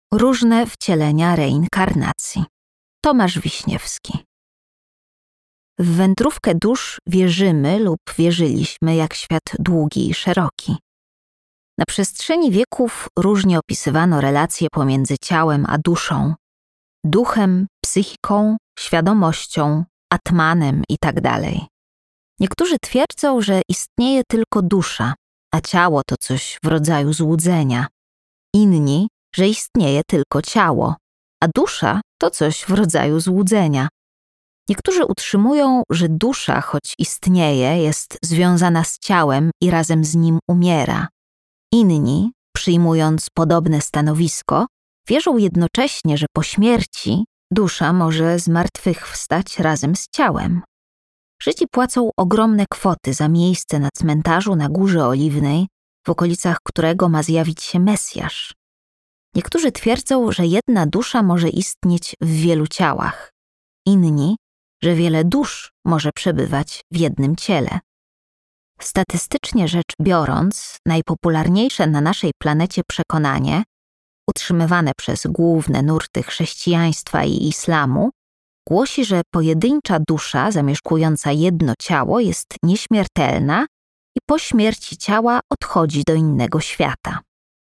Różne wcielenia reinkarnacji. Tomasz Wiśniewski. W wędrówkę dusz wierzymy lub wierzyliśmy jak świat długi i szeroki. Na przestrzeni wieków różnie opisywano relacje pomiędzy ciałem a duszą, duchem, psychiką, świadomością, atmanem itd. Niektórzy twierdzą, że istnieje tylko dusza, a ciało to coś w rodzaju złudzenia. Inni, że istnieje tylko ciało, a dusza to coś w rodzaju złudzenia. Niektórzy utrzymują, że dusza, choć istnieje, jest związana z ciałem i razem z nim umiera. Inni, przyjmując podobne stanowisko, wierzą jednocześnie, że po śmierci dusza może zmartwychwstać razem z ciałem. Żydzi płacą ogromne kwoty za miejsce na cmentarzu na Górze Oliwnej, w okolicach którego ma zjawić się Mesjasz. Niektórzy twierdzą, że jedna dusza może istnieć w wielu ciałach. Inni, że wiele dusz może przebywać w jednym ciele. Statystycznie rzecz biorąc, najpopularniejsze na naszej planecie przekonanie, utrzymywane przez główne nurty chrześcijaństwa i islamu, głosi, że pojedyncza dusza zamieszkująca jedno ciało jest nieśmiertelna i po śmierci ciała odchodzi do innego świata.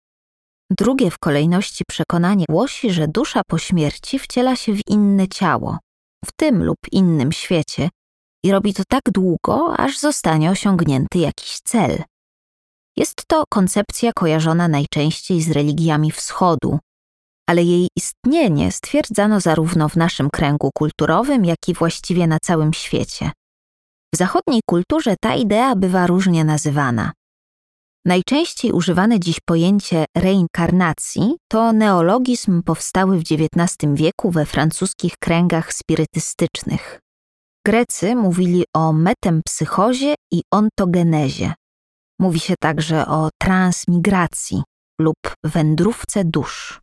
Drugie w kolejności przekonanie głosi, że dusza po śmierci wciela się w inne ciało, w tym lub innym świecie i robi to tak długo, aż zostanie osiągnięty jakiś cel. Jest to koncepcja kojarzona najczęściej z religiami wschodu, ale jej istnienie stwierdzano zarówno w naszym kręgu kulturowym, jak i właściwie na całym świecie. W zachodniej kulturze ta idea bywa różnie nazywana. Najczęściej używane dziś pojęcie reinkarnacji to neologizm powstały w XIX wieku we francuskich kręgach spirytystycznych. Grecy mówili o metempsychozie i ontogenezie. Mówi się także o transmigracji lub wędrówce dusz.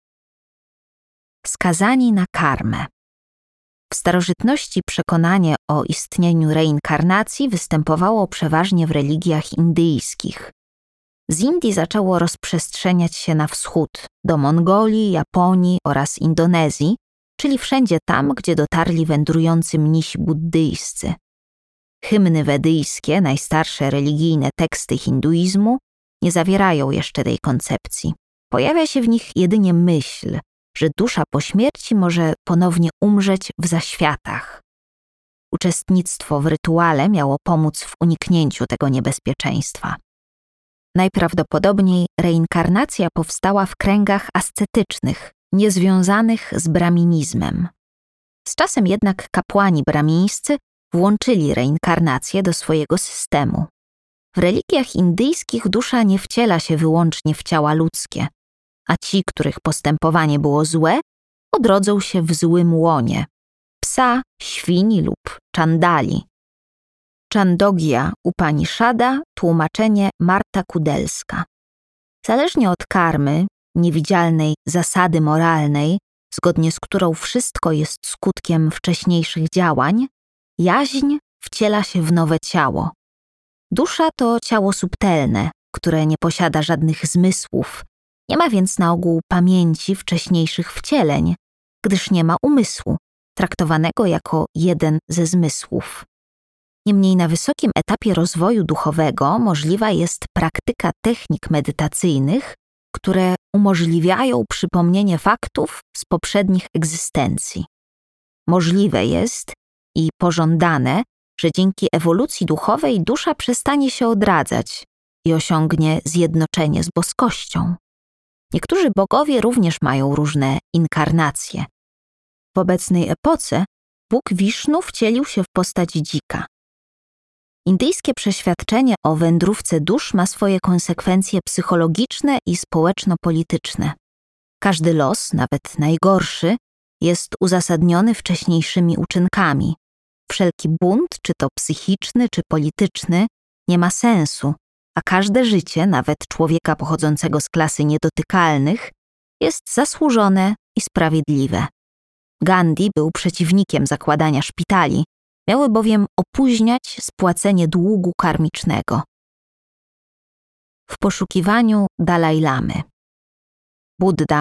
Skazani na karmę. W starożytności przekonanie o istnieniu reinkarnacji występowało przeważnie w religiach indyjskich. Z Indii zaczęło rozprzestrzeniać się na wschód, do Mongolii, Japonii oraz Indonezji, czyli wszędzie tam, gdzie dotarli wędrujący mnisi buddyjscy. Hymny wedyjskie, najstarsze religijne teksty hinduizmu, nie zawierają jeszcze tej koncepcji. Pojawia się w nich jedynie myśl, że dusza po śmierci może ponownie umrzeć w zaświatach. Uczestnictwo w rytuale miało pomóc w uniknięciu tego niebezpieczeństwa. Najprawdopodobniej reinkarnacja powstała w kręgach ascetycznych, niezwiązanych z braminizmem. Z czasem jednak kapłani bramińscy włączyli reinkarnację do swojego systemu. W religiach indyjskich dusza nie wciela się wyłącznie w ciała ludzkie, a ci, których postępowanie było złe, odrodzą się w złym łonie psa, świni lub czandali. Czandogya Upanishada, tłumaczenie Marta Kudelska. Zależnie od karmy, niewidzialnej zasady moralnej, zgodnie z którą wszystko jest skutkiem wcześniejszych działań, jaźń wciela się w nowe ciało. Dusza to ciało subtelne, które nie posiada żadnych zmysłów, nie ma więc na ogół pamięci wcześniejszych wcieleń, gdyż nie ma umysłu, traktowanego jako jeden ze zmysłów. Niemniej na wysokim etapie rozwoju duchowego możliwa jest praktyka technik medytacyjnych, które umożliwiają przypomnienie faktów z poprzednich egzystencji. Możliwe jest i pożądane, że dzięki ewolucji duchowej dusza przestanie się odradzać i osiągnie zjednoczenie z boskością. Niektórzy bogowie również mają różne inkarnacje. W obecnej epoce Bóg Wisznu wcielił się w postać dzika. Indyjskie przeświadczenie o wędrówce dusz ma swoje konsekwencje psychologiczne i społeczno-polityczne. Każdy los, nawet najgorszy, jest uzasadniony wcześniejszymi uczynkami. Wszelki bunt, czy to psychiczny, czy polityczny, nie ma sensu, a każde życie, nawet człowieka pochodzącego z klasy niedotykalnych, jest zasłużone i sprawiedliwe. Gandhi był przeciwnikiem zakładania szpitali, miały bowiem opóźniać spłacenie długu karmicznego. W poszukiwaniu Dalaj Lamy. Budda,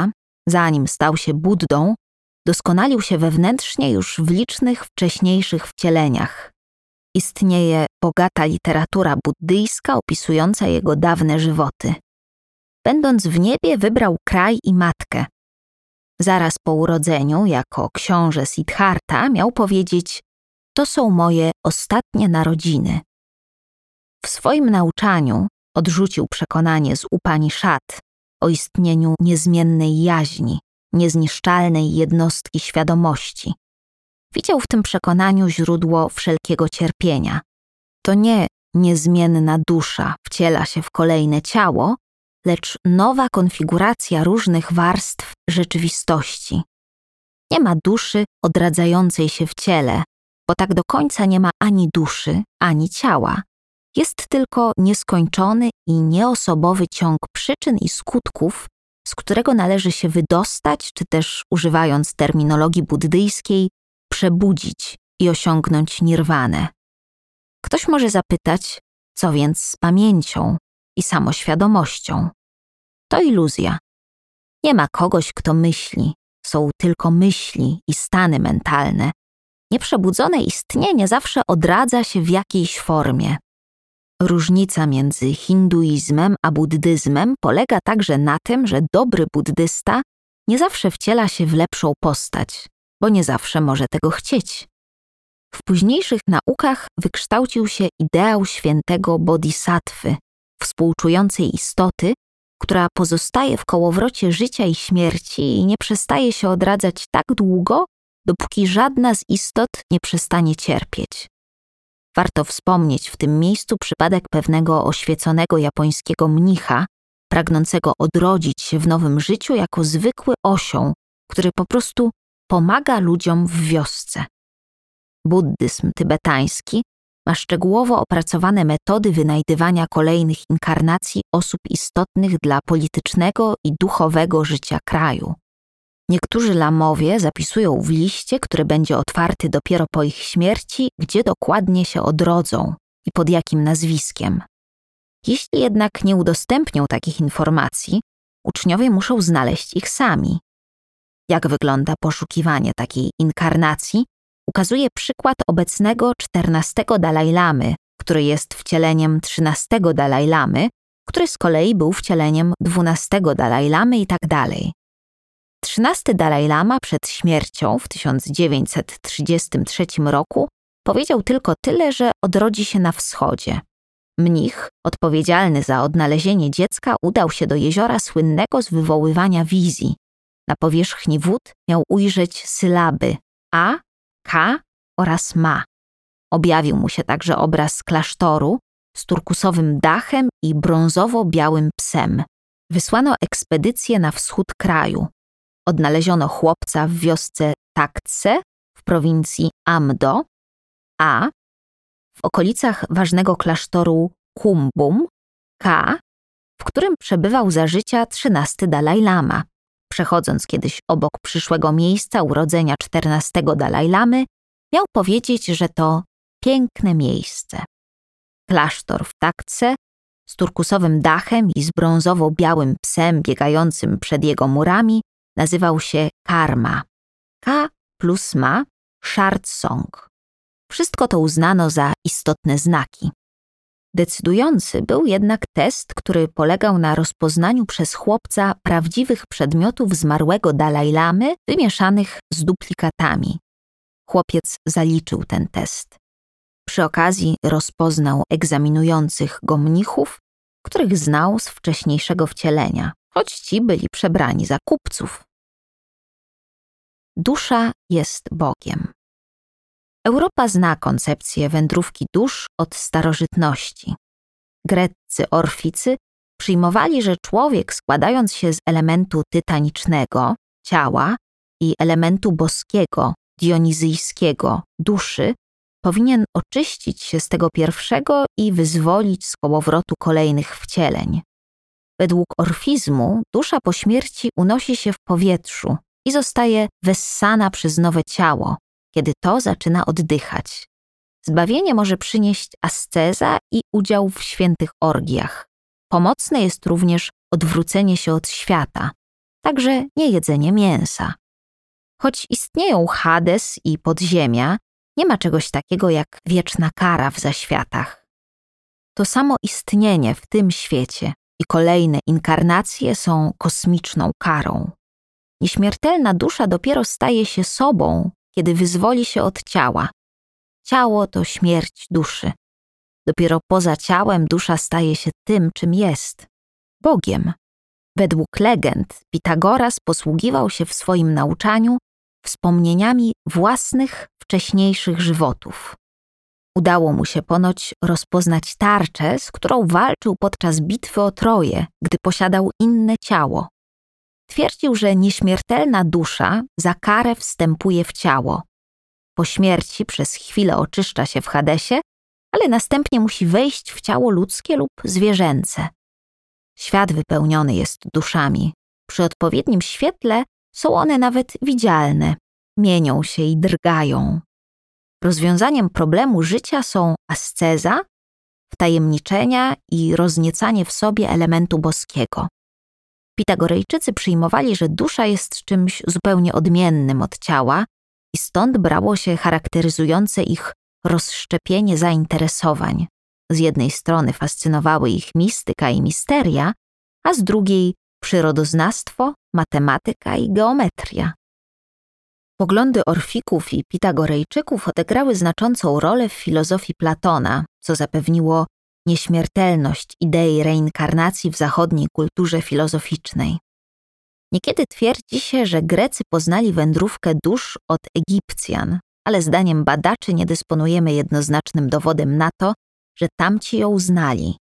Zanim stał się Buddą, doskonalił się wewnętrznie już w licznych wcześniejszych wcieleniach. Istnieje bogata literatura buddyjska opisująca jego dawne żywoty. Będąc w niebie, wybrał kraj i matkę. Zaraz po urodzeniu, jako książę Siddhartha, miał powiedzieć: to są moje ostatnie narodziny. W swoim nauczaniu odrzucił przekonanie z Upanishad o istnieniu niezmiennej jaźni, niezniszczalnej jednostki świadomości. Widział w tym przekonaniu źródło wszelkiego cierpienia. To nie niezmienna dusza wciela się w kolejne ciało, lecz nowa konfiguracja różnych warstw rzeczywistości. Nie ma duszy odradzającej się w ciele, bo tak do końca nie ma ani duszy, ani ciała. Jest tylko nieskończony i nieosobowy ciąg przyczyn i skutków, z którego należy się wydostać, czy też, używając terminologii buddyjskiej, przebudzić i osiągnąć nirwanę. Ktoś może zapytać, co więc z pamięcią i samoświadomością? To iluzja. Nie ma kogoś, kto myśli, są tylko myśli i stany mentalne. Nieprzebudzone istnienie zawsze odradza się w jakiejś formie. Różnica między hinduizmem a buddyzmem polega także na tym, że dobry buddysta nie zawsze wciela się w lepszą postać, bo nie zawsze może tego chcieć. W późniejszych naukach wykształcił się ideał świętego bodhisattwy, współczującej istoty, która pozostaje w kołowrocie życia i śmierci i nie przestaje się odradzać tak długo, dopóki żadna z istot nie przestanie cierpieć. Warto wspomnieć w tym miejscu przypadek pewnego oświeconego japońskiego mnicha, pragnącego odrodzić się w nowym życiu jako zwykły osioł, który po prostu pomaga ludziom w wiosce. Buddyzm tybetański ma szczegółowo opracowane metody wynajdywania kolejnych inkarnacji osób istotnych dla politycznego i duchowego życia kraju. Niektórzy lamowie zapisują w liście, który będzie otwarty dopiero po ich śmierci, gdzie dokładnie się odrodzą i pod jakim nazwiskiem. Jeśli jednak nie udostępnią takich informacji, uczniowie muszą znaleźć ich sami. Jak wygląda poszukiwanie takiej inkarnacji, ukazuje przykład obecnego 14 Dalaj Lamy, który jest wcieleniem 13 Dalaj Lamy, który z kolei był wcieleniem 12 Dalaj Lamy i tak dalej. 13 Dalaj Lama przed śmiercią w 1933 roku powiedział tylko tyle, że odrodzi się na wschodzie. Mnich, odpowiedzialny za odnalezienie dziecka, udał się do jeziora słynnego z wywoływania wizji. Na powierzchni wód miał ujrzeć sylaby A, K oraz Ma. Objawił mu się także obraz klasztoru z turkusowym dachem i brązowo-białym psem. Wysłano ekspedycję na wschód kraju. Odnaleziono chłopca w wiosce Taktse w prowincji Amdo, a w okolicach ważnego klasztoru Kumbum, K, w którym przebywał za życia 13 Dalaj Lama. Przechodząc kiedyś obok przyszłego miejsca urodzenia 14 Dalaj Lamy, miał powiedzieć, że to piękne miejsce. Klasztor w Taktse z turkusowym dachem i z brązowo-białym psem biegającym przed jego murami nazywał się Karma. K plus Ma, Shard Song. Wszystko to uznano za istotne znaki. Decydujący był jednak test, który polegał na rozpoznaniu przez chłopca prawdziwych przedmiotów zmarłego Dalaj Lamy wymieszanych z duplikatami. Chłopiec zaliczył ten test. Przy okazji rozpoznał egzaminujących go mnichów, których znał z wcześniejszego wcielenia, choć ci byli przebrani za kupców. Dusza jest Bogiem. Europa zna koncepcję wędrówki dusz od starożytności. Greccy orficy przyjmowali, że człowiek, składając się z elementu tytanicznego, ciała, i elementu boskiego, dionizyjskiego, duszy, powinien oczyścić się z tego pierwszego i wyzwolić z kołowrotu kolejnych wcieleń. Według orfizmu dusza po śmierci unosi się w powietrzu i zostaje wessana przez nowe ciało, kiedy to zaczyna oddychać. Zbawienie może przynieść asceza i udział w świętych orgiach. Pomocne jest również odwrócenie się od świata. także nie jedzenie mięsa. Choć istnieją Hades i podziemia, nie ma czegoś takiego jak wieczna kara w zaświatach. To samo istnienie w tym świecie i kolejne inkarnacje są kosmiczną karą. Nieśmiertelna dusza dopiero staje się sobą, kiedy wyzwoli się od ciała. Ciało to śmierć duszy. Dopiero poza ciałem dusza staje się tym, czym jest – Bogiem. Według legend Pitagoras posługiwał się w swoim nauczaniu wspomnieniami własnych wcześniejszych żywotów. Udało mu się ponoć rozpoznać tarczę, z którą walczył podczas bitwy o Troję, gdy posiadał inne ciało. Twierdził, że nieśmiertelna dusza za karę wstępuje w ciało. Po śmierci przez chwilę oczyszcza się w Hadesie, ale następnie musi wejść w ciało ludzkie lub zwierzęce. Świat wypełniony jest duszami. Przy odpowiednim świetle są one nawet widzialne, mienią się i drgają. Rozwiązaniem problemu życia są asceza, wtajemniczenia i rozniecanie w sobie elementu boskiego. Pitagorejczycy przyjmowali, że dusza jest czymś zupełnie odmiennym od ciała i stąd brało się charakteryzujące ich rozszczepienie zainteresowań. Z jednej strony fascynowały ich mistyka i misteria, a z drugiej przyrodoznawstwo, matematyka i geometria. Poglądy Orfików i Pitagorejczyków odegrały znaczącą rolę w filozofii Platona, co zapewniło nieśmiertelność idei reinkarnacji w zachodniej kulturze filozoficznej. Niekiedy twierdzi się, że Grecy poznali wędrówkę dusz od Egipcjan, ale zdaniem badaczy nie dysponujemy jednoznacznym dowodem na to, że tamci ją znali.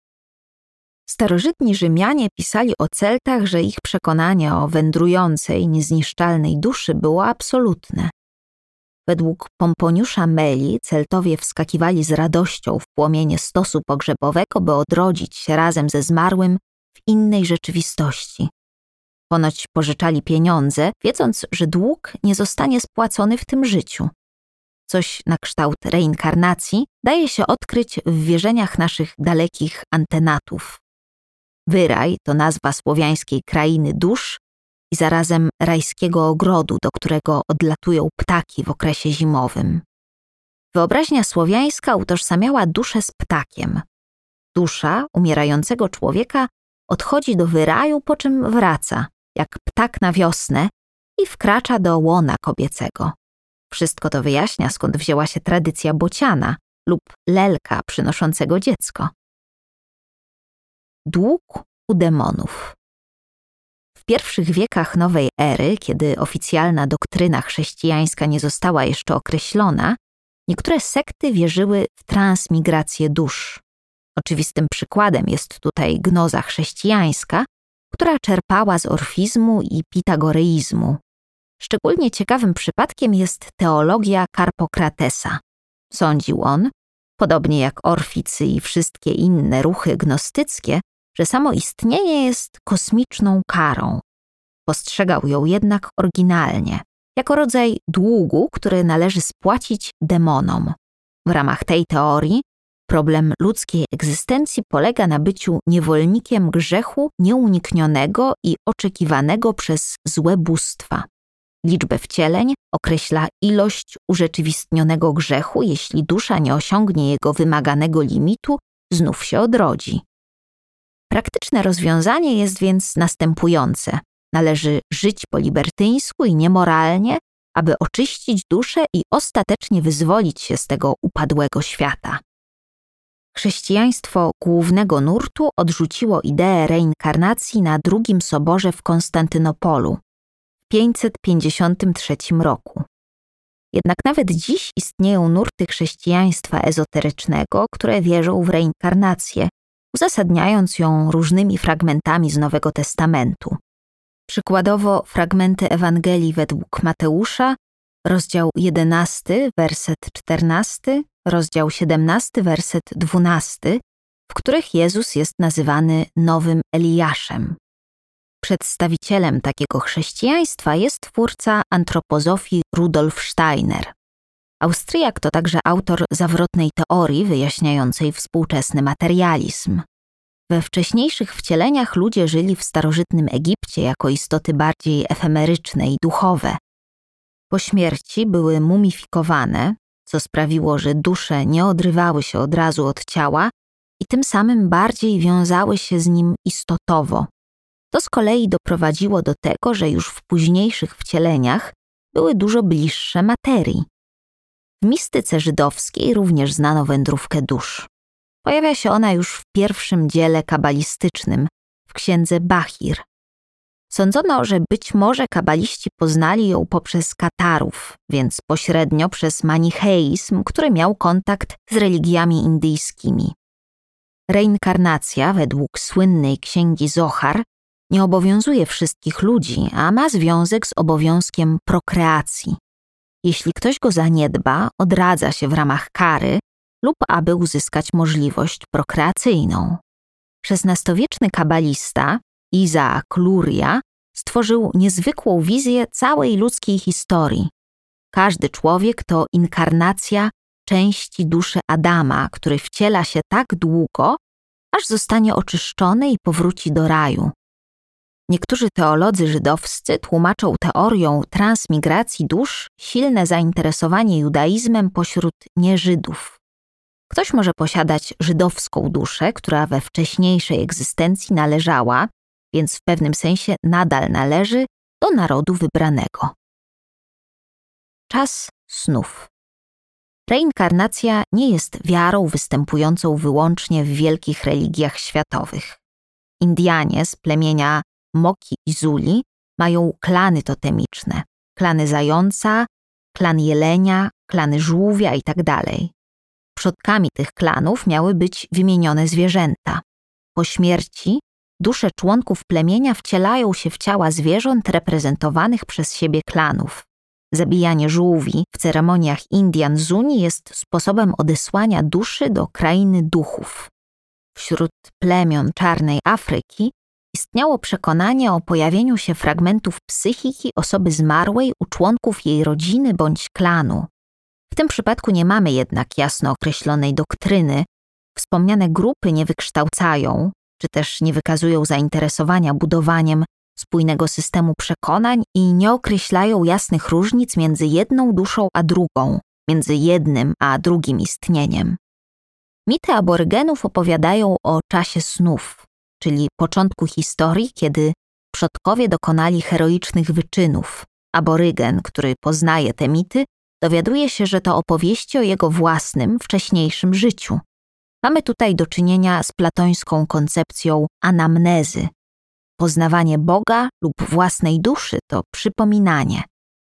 Starożytni Rzymianie pisali o Celtach, że ich przekonanie o wędrującej, niezniszczalnej duszy było absolutne. Według Pomponiusza Meli Celtowie wskakiwali z radością w płomienie stosu pogrzebowego, by odrodzić się razem ze zmarłym w innej rzeczywistości. Ponoć pożyczali pieniądze, wiedząc, że dług nie zostanie spłacony w tym życiu. Coś na kształt reinkarnacji daje się odkryć w wierzeniach naszych dalekich antenatów. Wyraj to nazwa słowiańskiej krainy dusz i zarazem rajskiego ogrodu, do którego odlatują ptaki w okresie zimowym. Wyobraźnia słowiańska utożsamiała duszę z ptakiem. Dusza umierającego człowieka odchodzi do wyraju, po czym wraca, jak ptak na wiosnę i wkracza do łona kobiecego. Wszystko to wyjaśnia, skąd wzięła się tradycja bociana lub lelka przynoszącego dziecko. Dług u demonów. W pierwszych wiekach nowej ery, kiedy oficjalna doktryna chrześcijańska nie została jeszcze określona, niektóre sekty wierzyły w transmigrację dusz. Oczywistym przykładem jest tutaj gnoza chrześcijańska, która czerpała z orfizmu i pitagoreizmu. Szczególnie ciekawym przypadkiem jest teologia Karpokratesa. Sądził on, podobnie jak orficy i wszystkie inne ruchy gnostyckie, że samo istnienie jest kosmiczną karą. Postrzegał ją jednak oryginalnie, jako rodzaj długu, który należy spłacić demonom. W ramach tej teorii problem ludzkiej egzystencji polega na byciu niewolnikiem grzechu nieuniknionego i oczekiwanego przez złe bóstwa. Liczbę wcieleń określa ilość urzeczywistnionego grzechu, jeśli dusza nie osiągnie jego wymaganego limitu, znów się odrodzi. Praktyczne rozwiązanie jest więc następujące. Należy żyć po libertyńsku i niemoralnie, aby oczyścić duszę i ostatecznie wyzwolić się z tego upadłego świata. Chrześcijaństwo głównego nurtu odrzuciło ideę reinkarnacji na drugim soborze w Konstantynopolu w 553 roku. Jednak nawet dziś istnieją nurty chrześcijaństwa ezoterycznego, które wierzą w reinkarnację, uzasadniając ją różnymi fragmentami z Nowego Testamentu. Przykładowo fragmenty Ewangelii według Mateusza, rozdział 11, werset 14, rozdział 17, werset 12, w których Jezus jest nazywany nowym Eliaszem. Przedstawicielem takiego chrześcijaństwa jest twórca antropozofii Rudolf Steiner. Austriak to także autor zawrotnej teorii wyjaśniającej współczesny materializm. We wcześniejszych wcieleniach ludzie żyli w starożytnym Egipcie jako istoty bardziej efemeryczne i duchowe. Po śmierci były mumifikowane, co sprawiło, że dusze nie odrywały się od razu od ciała i tym samym bardziej wiązały się z nim istotowo. To z kolei doprowadziło do tego, że już w późniejszych wcieleniach były dużo bliższe materii. W mistyce żydowskiej również znano wędrówkę dusz. Pojawia się ona już w pierwszym dziele kabalistycznym, w księdze Bachir. Sądzono, że być może kabaliści poznali ją poprzez Katarów, więc pośrednio przez manicheizm, który miał kontakt z religiami indyjskimi. Reinkarnacja, według słynnej księgi Zohar, nie obowiązuje wszystkich ludzi, a ma związek z obowiązkiem prokreacji. Jeśli ktoś go zaniedba, odradza się w ramach kary lub aby uzyskać możliwość prokreacyjną. XVI-wieczny kabalista Isaac Luria stworzył niezwykłą wizję całej ludzkiej historii. Każdy człowiek to inkarnacja części duszy Adama, który wciela się tak długo, aż zostanie oczyszczony i powróci do raju. Niektórzy teolodzy żydowscy tłumaczą teorią transmigracji dusz silne zainteresowanie judaizmem pośród nieżydów. Ktoś może posiadać żydowską duszę, która we wcześniejszej egzystencji należała, więc w pewnym sensie nadal należy do narodu wybranego. Czas snów. Reinkarnacja nie jest wiarą występującą wyłącznie w wielkich religiach światowych. Indianie z plemienia Moki i Zuli mają klany totemiczne, klany zająca, klan jelenia, klany żółwia itd. Przodkami tych klanów miały być wymienione zwierzęta. Po śmierci dusze członków plemienia wcielają się w ciała zwierząt reprezentowanych przez siebie klanów. Zabijanie żółwi w ceremoniach Indian Zuni jest sposobem odesłania duszy do krainy duchów. Wśród plemion czarnej Afryki istniało przekonanie o pojawieniu się fragmentów psychiki osoby zmarłej u członków jej rodziny bądź klanu. W tym przypadku nie mamy jednak jasno określonej doktryny. Wspomniane grupy nie wykształcają, czy też nie wykazują zainteresowania budowaniem spójnego systemu przekonań i nie określają jasnych różnic między jedną duszą a drugą, między jednym a drugim istnieniem. Mity aborygenów opowiadają o czasie snów, czyli początku historii, kiedy przodkowie dokonali heroicznych wyczynów. Aborygen, który poznaje te mity, dowiaduje się, że to opowieści o jego własnym, wcześniejszym życiu. Mamy tutaj do czynienia z platońską koncepcją anamnezy. Poznawanie Boga lub własnej duszy to przypominanie.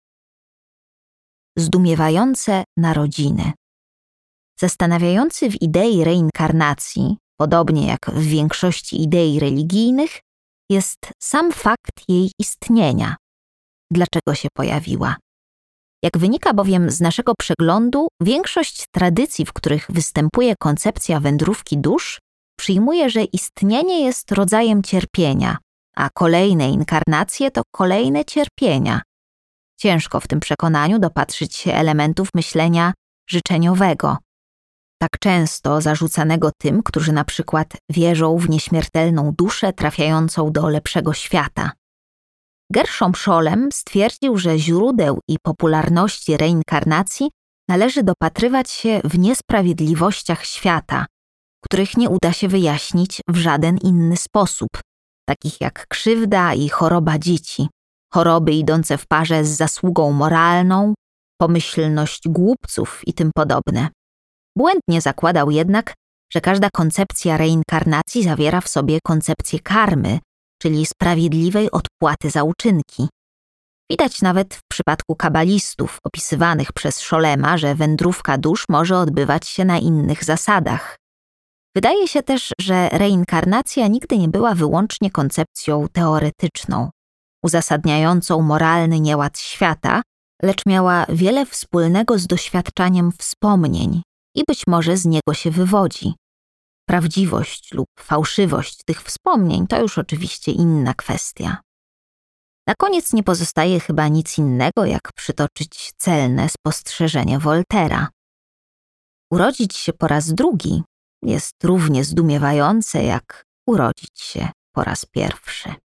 Zdumiewające narodziny. Zastanawiający w idei reinkarnacji, podobnie jak w większości idei religijnych, jest sam fakt jej istnienia. Dlaczego się pojawiła? Jak wynika bowiem z naszego przeglądu, większość tradycji, w których występuje koncepcja wędrówki dusz, przyjmuje, że istnienie jest rodzajem cierpienia, a kolejne inkarnacje to kolejne cierpienia. Ciężko w tym przekonaniu dopatrzyć się elementów myślenia życzeniowego, tak często zarzucanego tym, którzy na przykład wierzą w nieśmiertelną duszę trafiającą do lepszego świata. Gershom Scholem stwierdził, że źródeł i popularności reinkarnacji należy dopatrywać się w niesprawiedliwościach świata, których nie uda się wyjaśnić w żaden inny sposób, takich jak krzywda i choroba dzieci, choroby idące w parze z zasługą moralną, pomyślność głupców i tym podobne. Błędnie zakładał jednak, że każda koncepcja reinkarnacji zawiera w sobie koncepcję karmy, czyli sprawiedliwej odpłaty za uczynki. Widać nawet w przypadku kabalistów opisywanych przez Scholema, że wędrówka dusz może odbywać się na innych zasadach. Wydaje się też, że reinkarnacja nigdy nie była wyłącznie koncepcją teoretyczną, uzasadniającą moralny nieład świata, lecz miała wiele wspólnego z doświadczaniem wspomnień i być może z niego się wywodzi. Prawdziwość lub fałszywość tych wspomnień to już oczywiście inna kwestia. Na koniec nie pozostaje chyba nic innego, jak przytoczyć celne spostrzeżenie Voltaira. Urodzić się po raz drugi jest równie zdumiewające jak urodzić się po raz pierwszy.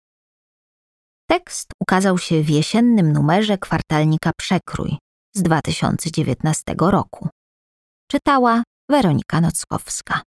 Tekst ukazał się w jesiennym numerze kwartalnika Przekrój z 2019 roku. Czytała Weronika Nockowska.